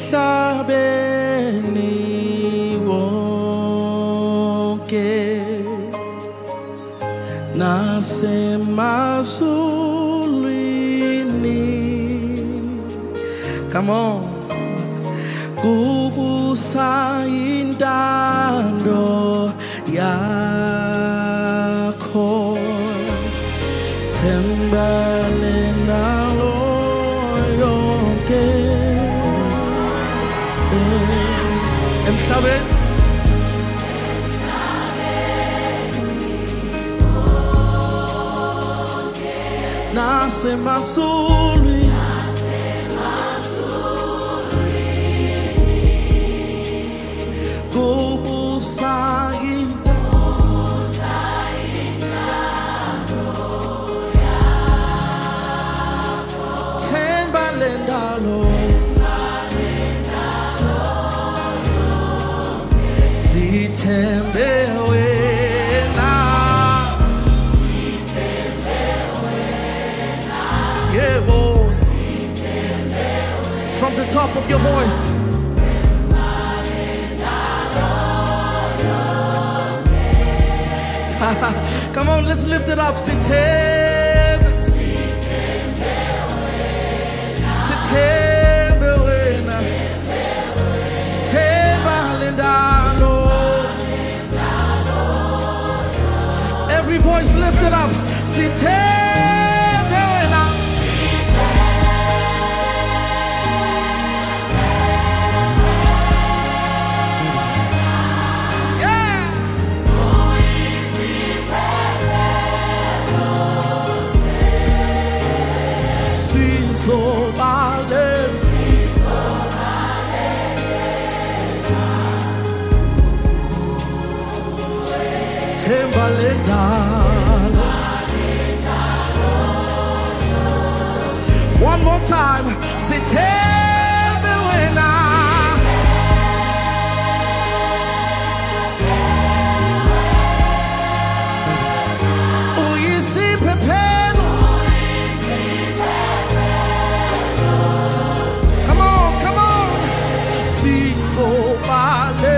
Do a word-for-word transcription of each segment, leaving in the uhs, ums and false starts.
emhlabeni wonke nasemazulwini. Come on. Kubusa intando yakho tembele nalo yonke emhlabeni nasemazulwini from the top of your voice. Come on, let's lift it up. Sitembe, sitembe wena, temba lendalo. Every voice lifted up. Sitembe wena. One more time. Sitembe wena. Uyisiphephelo. Come on, come on. Sizobale.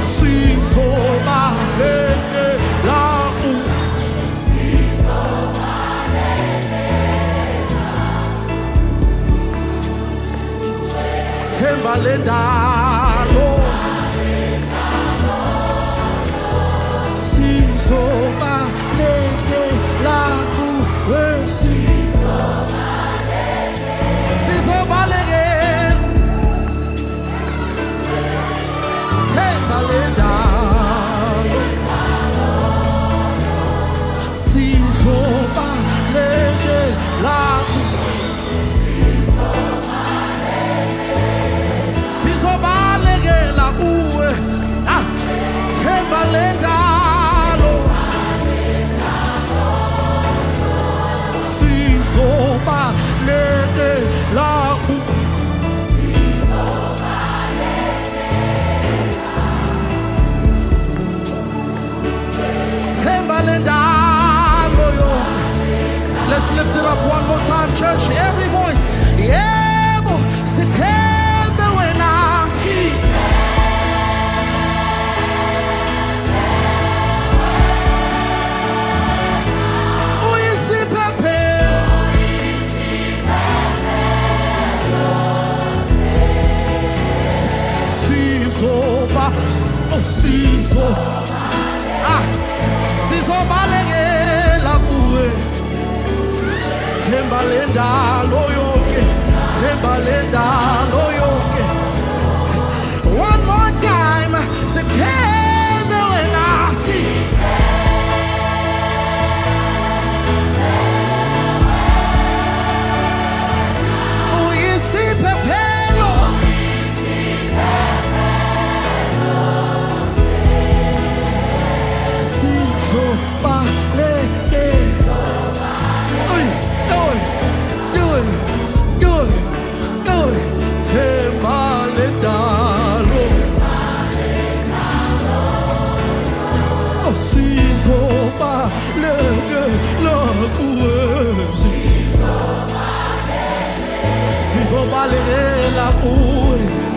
sizobaleke la u themba lendalo sizobaleke la u sizobaleke themba lendalo sizobaleke la sizobaleke la uwe ah themba lendalo sizobaleke la uwe Let's lift it up one more time, church. Every voice. Yeah, sit when I see. Oh, you see, Pepe. Siso, ba, oh, siso. Ah, siso balege la kue. Themba lendalo yonke, themba lendalo yonke. One more time, say themba when I see. Oh, you see Pepelo. Sizo baleke. Themba lendalo oh sizobaleke la kuwe sizobaleke la kuwe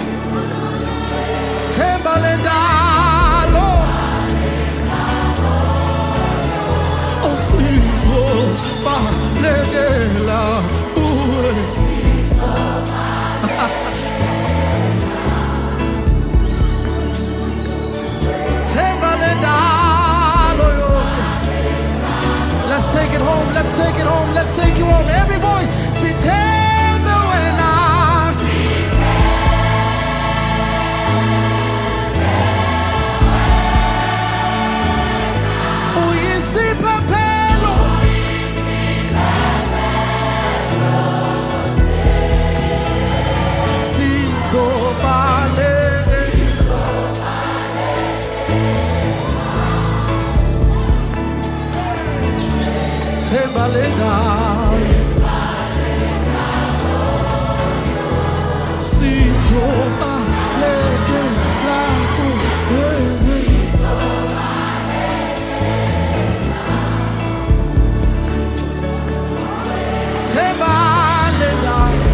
themba lendalo oh sizobaleke la kuwe Let's take it home, let's take it home, let's take it home. Every voice, say themba when I see. Oh, you see Papelo. Sizobaleke. Themba lendalo sizobaleke la kuwe themba lendalo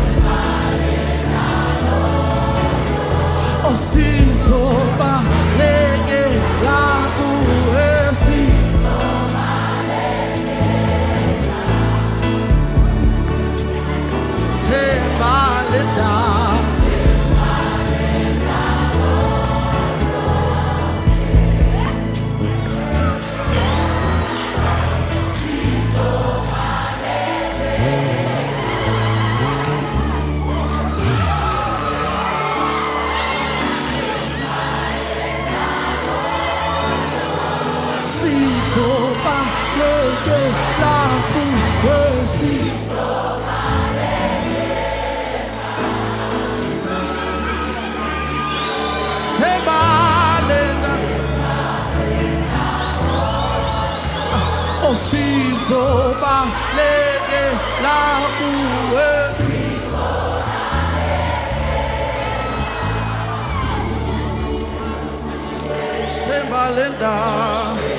oh sizobaleke la kuwe themba lendalo sizobaleke la kuwe themba lendalo oh sizobaleke la kuwe themba lendalo